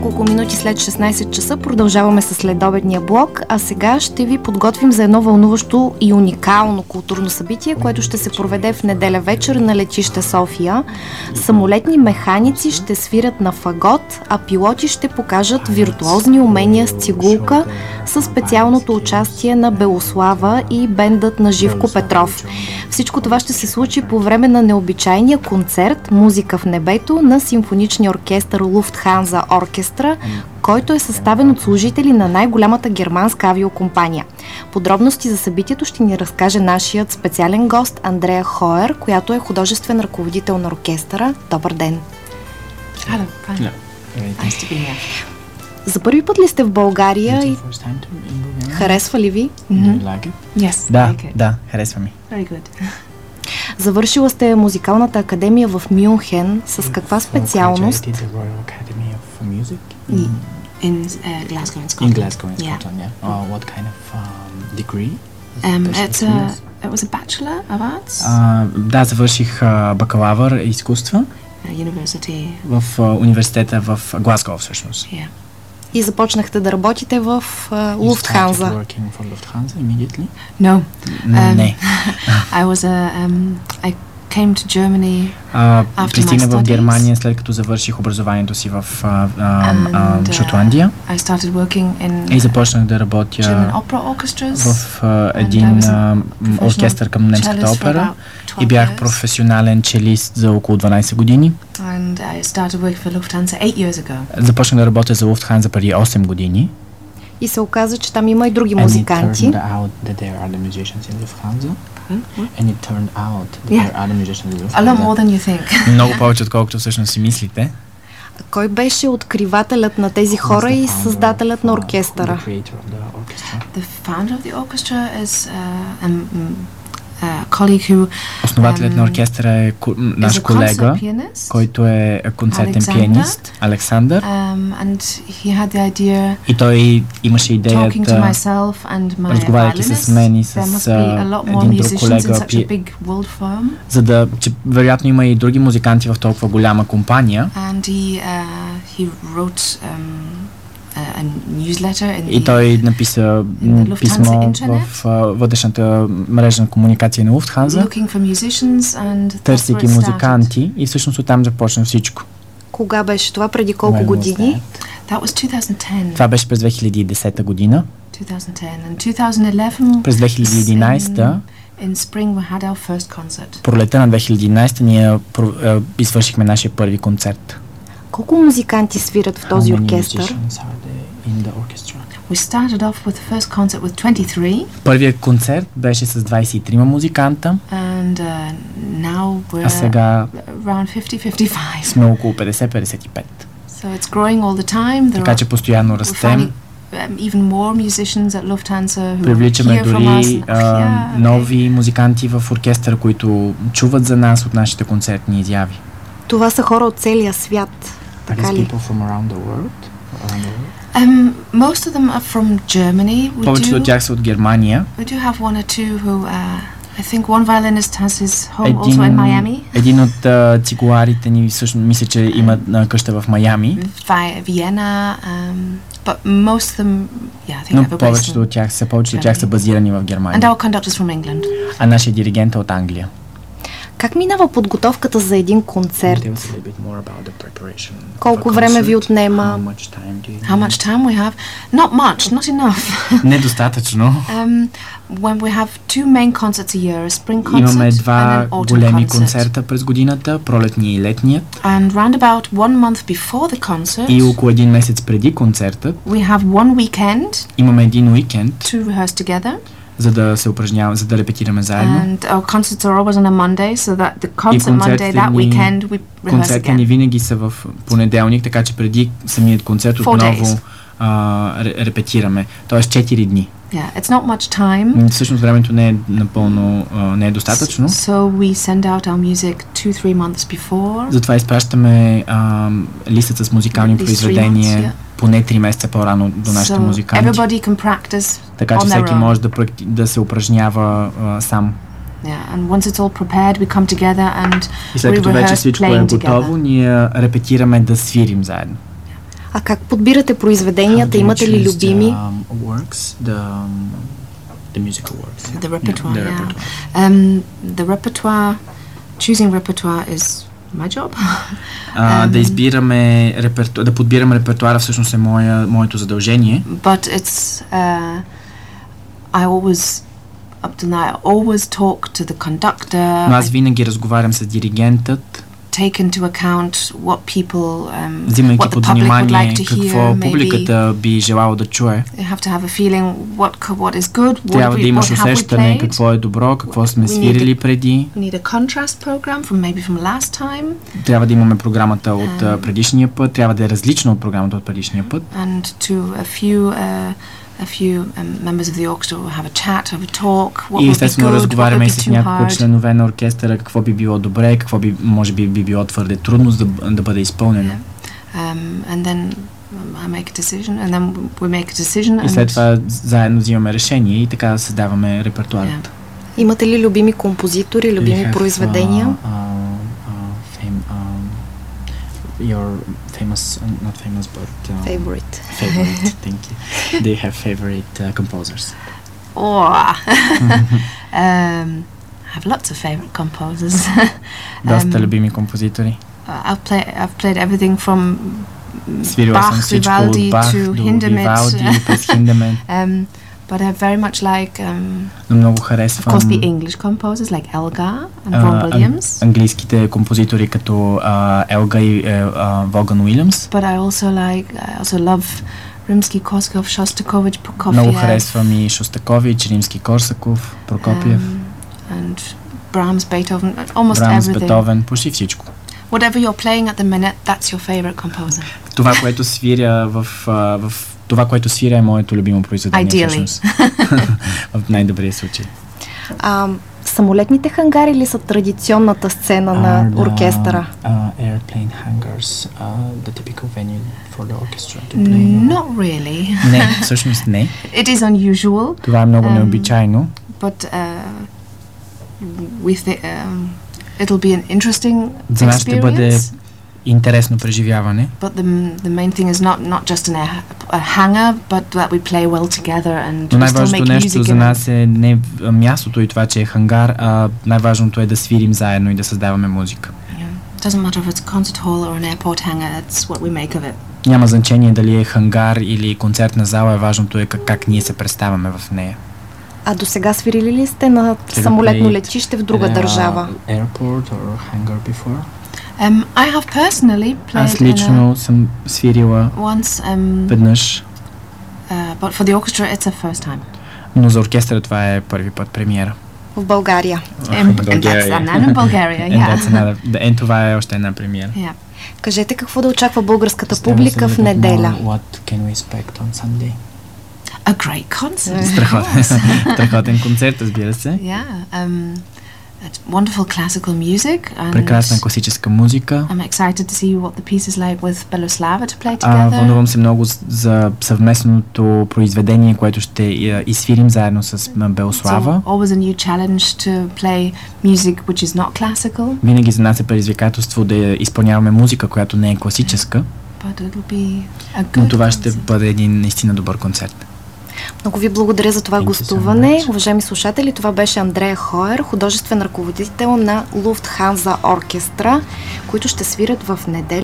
няколко минути след 16 часа продължаваме с следобедния блок, а сега ще ви подготвим за едно вълнуващо и уникално културно събитие, което ще се проведе в неделя вечер на летище София. Самолетни механици ще свирят на фагот, а пилоти ще покажат виртуозни умения с цигулка със специалното участие на Белослава и бендът на Живко Петров. Всичко това ще се случи по време на необичайния концерт "Музика в небето" на симфоничния оркестър Lufthansa Оркестра, който е съставен от служители на най-голямата германска авиокомпания. Подробности за събитието ще ни разкаже нашият специален гост Андрея Хоер, която е художествен ръководител на оркестъра. Добър ден! За първи път ли сте в България и харесва ли ви? Да, харесва ми. Завършила сте музикалната академия в Мюнхен. С каква специалност? In Glasgow, in Scotland. In Glasgow, in Scotland, yeah. What kind of degree? It was a Bachelor of Arts. Да, завърших бакалавър изкуства University. в университета в Глазго, всъщност. Yeah. И започнахте да работите в Lufthansa. Working for Lufthansa immediately? No. Не. I came to Germany пристигнах в Германия след като завърших образованието си в Шотландия. I started working in и започнах да работя German opera orchestras в един оркестър към немската опера и бях професионален челист за около 12 години. And I started working for Lufthansa 8 years ago. Започнах да работя за Lufthansa преди 8 години. И се оказа, че там има и други музиканти. And it turned out that there are other musicians in Lufthansa. A lot more than you think. Много повече, отколкото всъщност си мислите. Кой беше откривателят на тези хора и създателят на оркестъра? The founder of the orchestra is colleague who основателят на оркестъра е наш колега, който е концертен пианист, Александър. And he had the idea, и той имаше идеята, разговаряйки с мен и с един друг колега, за да, че вероятно има и други музиканти в толкова голяма компания. And he wrote и той написа писмо в вътрешната мрежа на комуникация на Lufthansa, търсейки музиканти, и всъщност оттам започна всичко. Кога беше това? Преди колко години? Това беше през 2010 година. През 2011 пролета на 2011 ние извършихме нашия първи концерт. Колко музиканти свират в този оркестър? We started off with the first concert with 23. Първият концерт беше с 23 музиканта. And now we're сега around 50-55. Сме около 50-55. So it's growing all the time. Така че постоянно растем. Even more musicians at Lufthansa who привличаме дори нови музиканти в оркестъра, които чуват за нас от нашите концертни изяви. Това са хора от целия свят, така ли? Most of them are from Germany. Повечето от тях са от Германия. We do have one or two who I think one violinist has his home also in Miami. Един от цигуларите ни всъщност мисля, че има къща в Майами. Vienna, but most of them, I think но повечето от тях са базирани в Германия. And our conductor is from England. А нашия диригент е от Англия. Как минава подготовката за един концерт? Колко време ви отнема? How much time we have? Not much, not enough. Недостатъчно. When we have two main concerts a year, a spring concert имаме два големи концерта през годината, пролетния и летният. And round about 1 month before the concert, и около един месец преди концертът, we have one weekend, имаме един уикенд, to rehearse together, за да се упражняваме, за да репетираме заедно. And our concerts are always on a Monday, so that the concert Monday that weekend we rehearse концертите ни винаги са в понеделник, така че преди самият концерт отново репетираме. Тоест 4 дни. Yeah, it's not much time. Всъщност времето не е напълно не е достатъчно. So we send out our music 2-3 months before. Затова изпращаме листът с музикални произведения поне 3 месеца по-рано до нашите музиканти. Everybody can practice. Така че всеки може да се упражнява сам. Yeah, and once it's all prepared, we come together and и след като вече всичко е готово, ние репетираме да свирим заедно. А как подбирате произведенията? Имате ли любими? The musical works. The repertoire, yeah. The repertoire, choosing repertoire is my job. Да подбираме репертуара всъщност е моето задължение. But it's I always up to now I always talk to the conductor. Но аз винаги разговарям с диригентът. Take into account what people взимайки под внимание какво публиката би желало да чуе. You have to have a feeling what is good. Трябва да имаш усещане какво е добро, какво сме свирили преди. We need a contrast program from last time. Трябва да имаме програмата от предишния път, трябва да е различна от програмата от предишния път. And to a few members of the orchestra will have a chat, have a talk. И естествено разговаряме и с няколко членове на оркестъра какво би било добре, какво може би било твърде трудно да бъде изпълнено. And then I make a decision, and then we make a decision. И след това заедно взимаме решение и така създаваме репертуарът. Имате ли любими композитори, любими произведения? Your famous, not famous, but favorite. Thank you. Do you have favorite composers? I have lots of favorite composers. Доста любими композитори. I've played everything from Bach, Vivaldi to Hindemith. But I very much like, много харесвам, of course, the English composers like Elgar and Vaughan Williams. Английските композитори като Елга и Vaughan Williams. But I also love Rimsky-Korsakov, Shostakovich, Prokofiev. Много харесвам и Шостакович, Римски-Корсаков, Прокопиев. And Brahms, Beethoven, almost everything. Beethoven, почти всичко. Whatever you're playing at the minute, that's your favorite composer. Това, което свиря това, което свиря е моето любимо произведение. Ideally. В най-добрия случай. Самолетните хангари ли са традиционната сцена на оркестъра? Airplane hangars, the typical venue for the orchestra to play. Not really. Не, всъщност не. It is unusual. Това е много необичайно. But it'll be an interesting за нас ще бъде интересно преживяване. But the main thing is not just in a hangar, but that we play well together and we still make music. Нещо за нас е не мястото и това, че е хангар, а най-важното е да свирим заедно и да създаваме музика. It doesn't matter if it's a concert hall or an airport hangar, it's what we make of it. Няма значение дали е хангар или концертна зала, е важното е как ние се представяме в нея. А до сега свирили ли сте на самолетно летище в друга държава? Airport or hangar before? I have personally played. Аз лично съм свирила веднъж. But for the orchestra it's a first time. Но за оркестъра това е първи път премиера. В България. And that's Bulgaria, yeah. Това е още една премиера. Yeah. Кажете какво да очаква българската публика в неделя? What can we expect on Sunday? A great concert. Страхотен концерт, разбира се. Yeah. Wonderful classical music. Прекрасна класическа музика. I'm excited to see what the piece is like with Beloslava to play together. Вълнувам се много за съвместното произведение, което ще изфирим заедно с Белослава. Always a new challenge to play music which is not classical. Винаги за нас е предизвикателство да изпълняваме музика, която не е класическа. But it'll be a good Но това ще бъде един наистина добър концерт. Много ви благодаря за това гостуване. Уважаеми слушатели, това беше Андрея Хоер, художествен ръководител на Lufthansa Оркестра, които ще свирят в неделя.